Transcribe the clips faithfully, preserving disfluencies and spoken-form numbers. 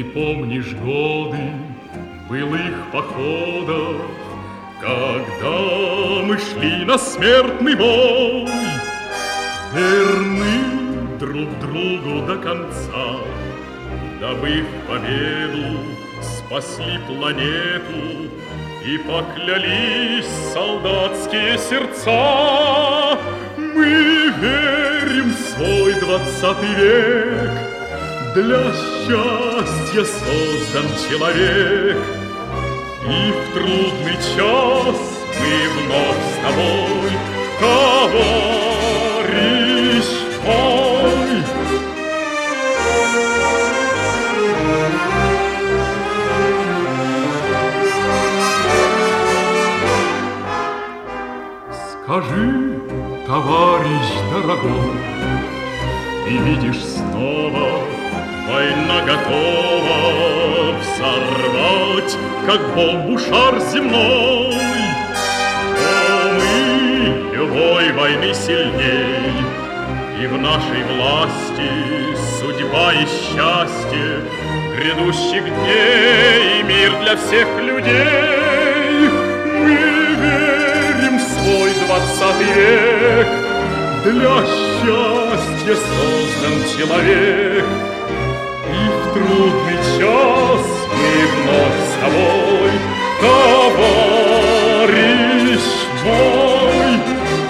Ты помнишь годы былых походов, когда мы шли на смертный бой, верны друг другу до конца, добыв победу, спасли планету и поклялись солдатские сердца. Мы верим в свой двадцатый век, для счастья создан человек, и в трудный час мы вновь с тобой, товарищ мой. Скажи, товарищ дорогой, ты видишь снова, война готова взорвать, как бомбу, шар земной. Но мы любой войны сильней, и в нашей власти судьба и счастье грядущих дней и мир для всех людей. Мы верим в свой двадцатый век, для счастья создан человек, и в трудный час мы вновь с тобой, товарищ мой.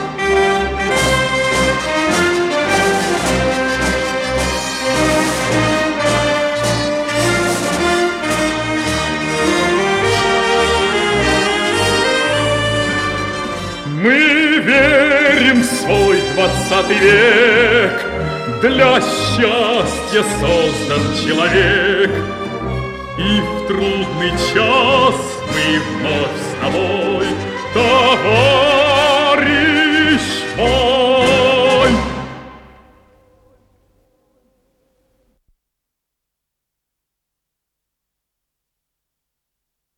Мы верим в свой двадцатый век, для счастья создан человек, и в трудный час мы вновь с тобой, товарищ.